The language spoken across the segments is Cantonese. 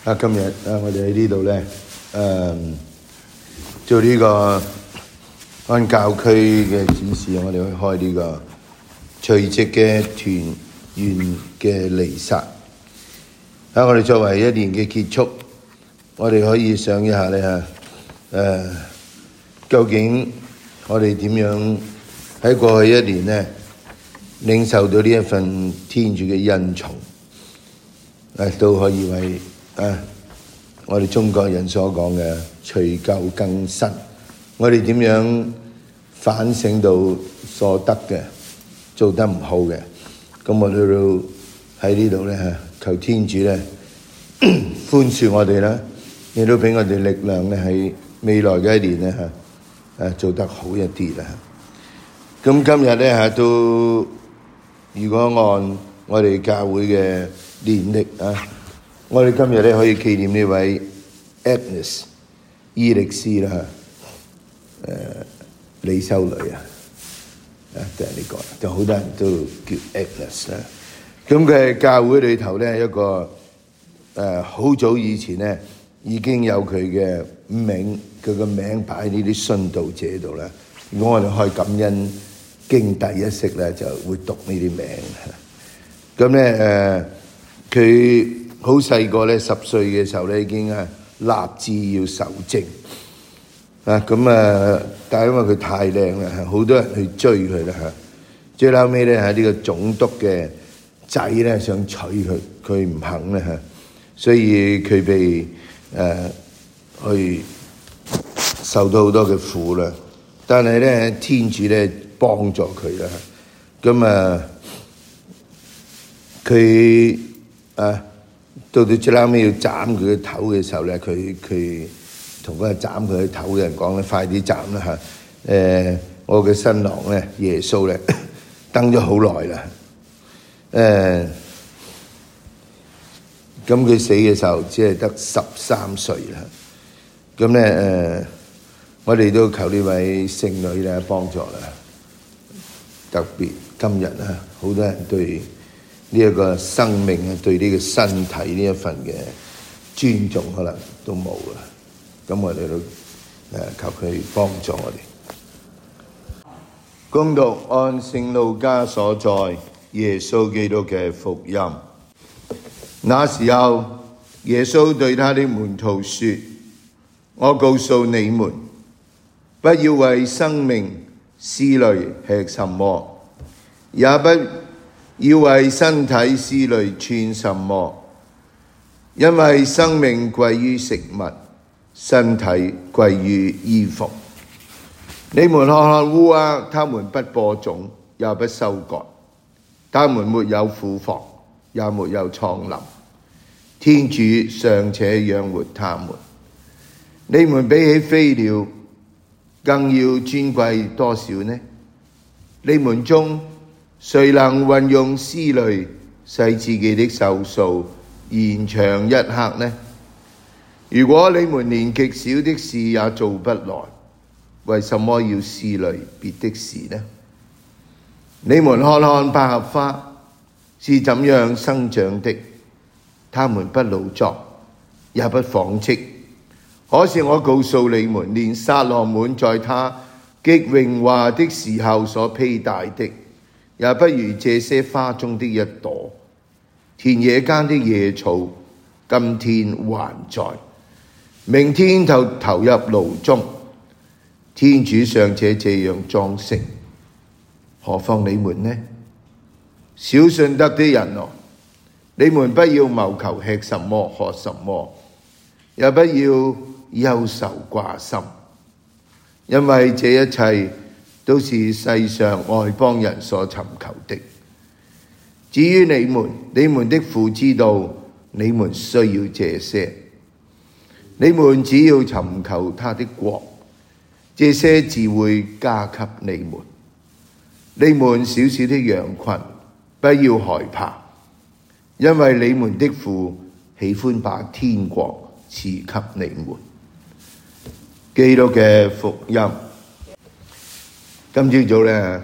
今日我哋喺呢度咧，做呢個按教區嘅指示，我哋去開呢個除夕嘅團圓嘅彌撒。我哋作為一年嘅結束，我哋可以想一下咧究竟我哋點樣喺過去一年咧領受到呢一份天主嘅恩寵，都可以為我哋中國人所講嘅除舊更新，我哋點樣反省到所得嘅做得唔好嘅，咁我哋都喺呢度咧求天主咧寬恕我哋啦，亦都俾我哋力量咧喺未來嘅一年咧做得好一啲啦。咁今日咧都如果按我哋教會嘅年曆我哋今日咧可以紀念呢位 Agnes 伊力斯啦，李修女就係呢個，就好多人都叫 Agnes 啦。咁佢係教會裏頭咧一個好早以前咧已經有佢嘅名，佢個名擺喺呢啲殉道者度啦。如果我哋開感恩經第一式咧，就會讀呢啲名。咁咧佢好細個咧，10歲嘅時候咧已經立志要守貞。但係因為佢太靚啦，好多人去追佢啦。最後尾咧呢個總督嘅仔咧想娶佢，佢唔肯啦，所以佢被去受到好多嘅苦啦。但係咧天主咧幫助佢啦。咁佢到最後尾要斬佢嘅頭嘅時候咧，佢同嗰個斬佢嘅頭嘅人講咧，快啲斬啦嚇！我嘅新郎咧，耶穌咧，等咗好耐啦。咁佢死嘅時候只係得13歲啦。咁咧我哋都求呢位聖女咧幫助啦。特別今日好多人對呢一個生命對呢個身體呢一份嘅尊重可能都冇啦。咁我哋都求佢幫助我哋。恭讀按聖路加所載耶穌基督嘅福音。那時候，耶穌對他的門徒說：我告訴你們，不要為生命思慮吃什麼，也不要為身體思慮穿什麼，因為生命貴於食物，身體貴於衣服。你們看看烏鴉，它們不播種，也不收割，它們沒有庫房，也沒有倉廩，天主尚且養活它們，你們比起飛鳥更要尊貴多少呢？你們中誰能運用思慮使自己的壽數延長一刻呢？如果你們連極小的事也做不來，為什麼要思慮別的事呢？你們看看百合花是怎樣生長的，它們不勞作，也不紡織。可是我告訴你們，連撒羅滿在他極榮華的時候所披戴的，也不如這些花中的一朵。田野間的野草，今天還在，明天就投入爐中。天主尚且這樣裝飾，何況你們呢？小信德的人哦，你們不要謀求吃什麼喝什麼，也不要憂愁掛心，因為這一切都是世上外邦人所尋求的。至於你們的父知道你們需要這些，你們只要尋求他的國，這些自會加給你們。你們小小的羊群，不要害怕，因為你們的父喜歡把天國賜給你們。基督嘅福音。今朝早咧，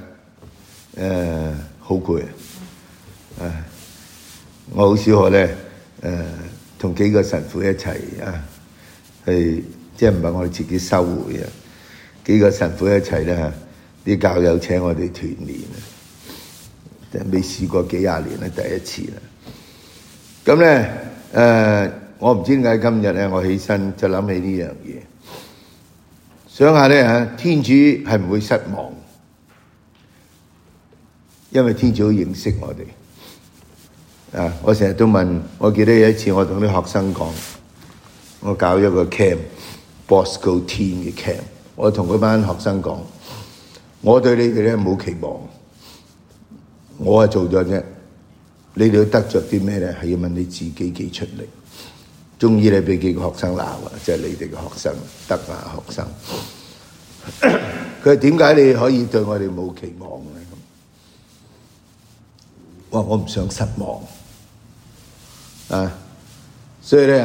好攰啊！我好少可咧， 同幾個神父一齊去，即係唔係我哋自己修會啊？幾個神父一齊咧，啲教友請我哋團練啊，未試過幾廿年啦，第一次啦。咁咧我唔知點解今日咧，我起身就諗起呢樣嘢，想下咧天主係唔會失望，因為天主好認識我哋。我成日都問，我記得有一次我同啲學生講，我搞咗個 camp，Bosco Teen 嘅 camp， 我同嗰班學生講，我對你哋咧冇期望，我係做咗啫，你哋要得着啲咩咧，係要問你自己幾出力。中意你俾幾個學生鬧啊，即係你哋嘅學生，得啊學生。佢話點解你可以對我哋冇期望咧？咁我唔想失望所以咧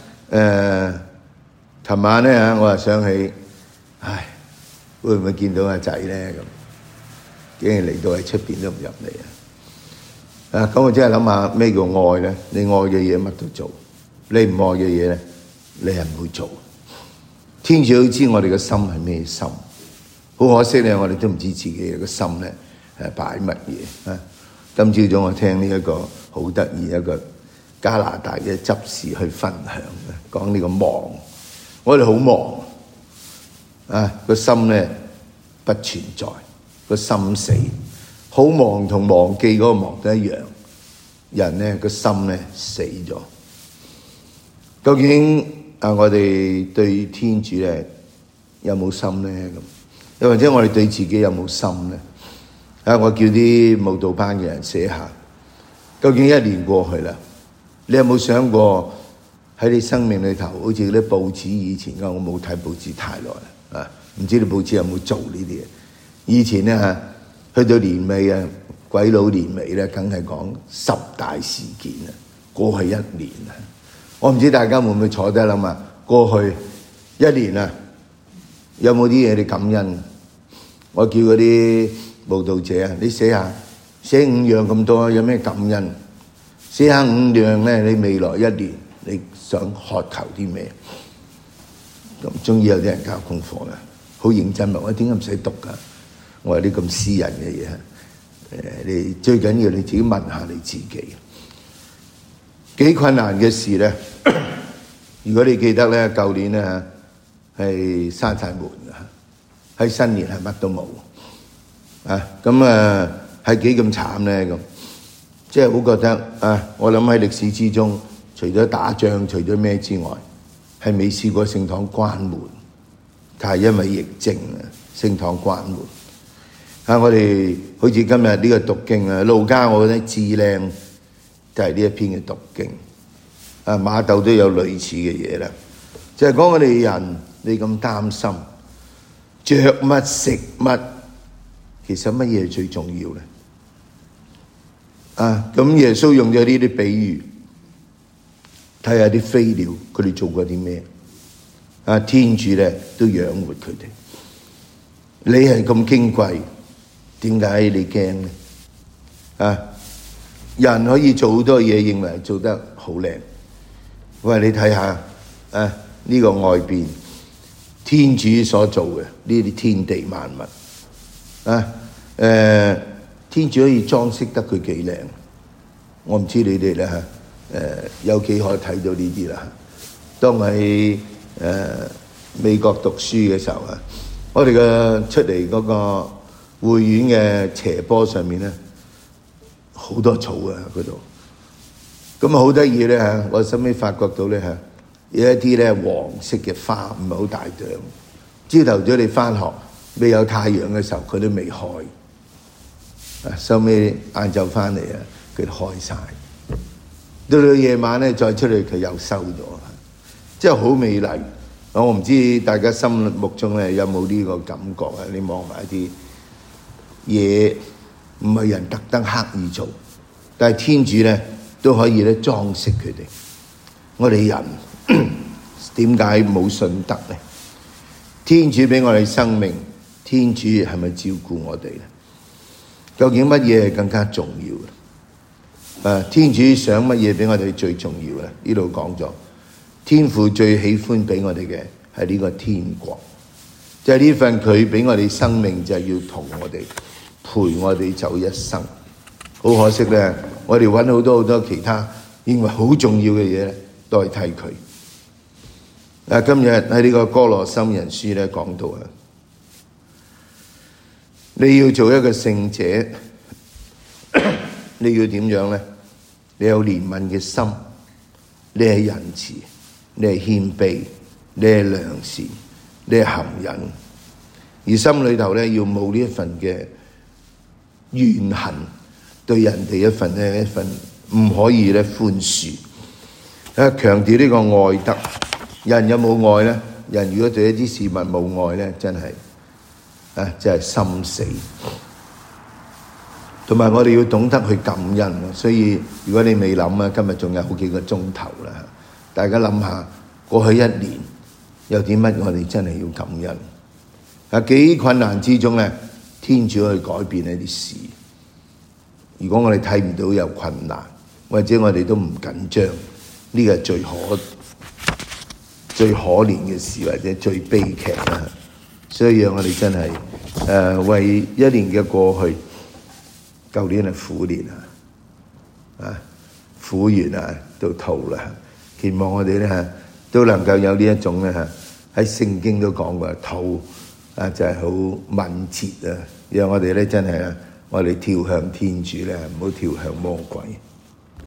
琴晚咧我就想起，會唔會見到阿仔咧？咁竟然嚟到喺出邊都唔入嚟咁我真係諗下咩叫愛咧？你愛嘅嘢乜都做。你唔愛嘅嘢咧，你係唔會做。天主都知我哋嘅心係咩心，好可惜咧，我哋都唔知自己嘅心咧擺乜嘢。今朝早我聽呢一個好得意一個加拿大嘅執事去分享嘅，講呢個忙，我哋好忙個心咧不存在，個心死，好忙同忘記嗰個忙都一樣，人咧個心咧死咗。究竟我哋對天主咧有冇心咧？咁又或者我哋對自己有冇心咧？我叫啲舞蹈班嘅人寫下，究竟一年過去啦，你有冇想過喺你生命裏頭，好似啲報紙以前我冇睇報紙太耐啦，唔知你報紙有冇做呢啲嘢？以前咧去到年尾鬼佬年尾咧，梗係講10大事件過去一年我唔知大家會唔會坐低諗啊？過去一年有冇啲嘢你感恩？我叫嗰啲舞蹈者你寫下，寫5樣咁多，有咩感恩？寫下5樣咧，你未來一年你想渴求啲咩？咁終於有啲人交功課啦，好認真問我點解唔使讀㗎？我話啲咁私人嘅嘢，你最緊要你自己問下你自己。幾困難嘅事咧？如果你記得咧，舊年咧係閂晒門喺新年係乜都冇咁係幾咁慘咧？咁即係好覺得我諗喺歷史之中，除咗打仗，除咗咩之外，係未試過聖堂關門，但係因為疫症聖堂關門我哋好似今日呢個讀經路加，我覺得至靚就係呢一篇嘅讀經馬竇都有類似嘅嘢啦，就係講我哋人你咁擔心着乜食乜，其實乜嘢係最重要咧？咁耶穌用咗呢啲比喻，睇下啲飛鳥佢哋做過啲咩天主咧都養活佢哋。你係咁矜貴，點解你驚咧？人可以做好多嘢，認為做得好靚。喂，你睇下呢個外邊天主所做嘅呢啲天地萬物天主可以裝飾得佢幾靚。我唔知你哋咧有幾可睇到呢啲啦。當喺美國讀書嘅時候我哋嘅出嚟嗰個會院嘅斜坡上面咧，好多草嗰度。咁好得意咧我後尾發覺到咧有一啲咧黃色嘅花，唔係好大朵。朝頭早你翻學未有太陽嘅時候，佢都未開。後尾晏晝翻嚟佢都開晒。到夜晚咧再出去，佢又收咗，真係好美麗。我唔知大家心目中咧有冇呢個感覺你望埋啲嘢，唔係人特登刻意做，但係天主咧都可以咧裝飾佢哋。我哋人點解冇信德咧？天主俾我哋生命，天主係咪照顧我哋咧？究竟乜嘢係更加重要？ 天主想乜嘢俾我哋最重要咧？呢度講咗，天父最喜歡俾我哋嘅係呢個天國，就係呢份佢俾我哋生命，就係要同我哋陪我哋走一生。好可惜咧，我哋揾好多其他認為好重要嘅嘢咧代替佢。今日喺呢個哥羅森人書咧講到啊，你要做一個聖者，你要點樣咧？你有憐憫嘅心，你係仁慈，你係謙卑，你係良善，你係含忍，而心裏頭咧要冇呢一份嘅怨恨，對人哋一份唔可以咧寬恕。強調呢個愛德。人有冇愛咧？人如果對一啲事物冇愛咧，真係心死。同埋我哋要懂得去感恩。所以如果你未諗啊，今日仲有好幾個鐘頭啦，大家諗下過去一年有啲乜我哋真係要感恩。幾困難之中咧，天主去改變一啲事。如果我哋睇唔到有困難，或者我哋都唔緊張，呢個係最可憐嘅事，或者最悲劇啦。所以讓我哋真係為一年嘅過去，舊年係苦年苦完到吐啦。期望我哋咧都能夠有呢一種咧喺聖經都講過吐就係好敏捷讓我哋咧真係我哋跳向天主咧，唔好跳向魔鬼。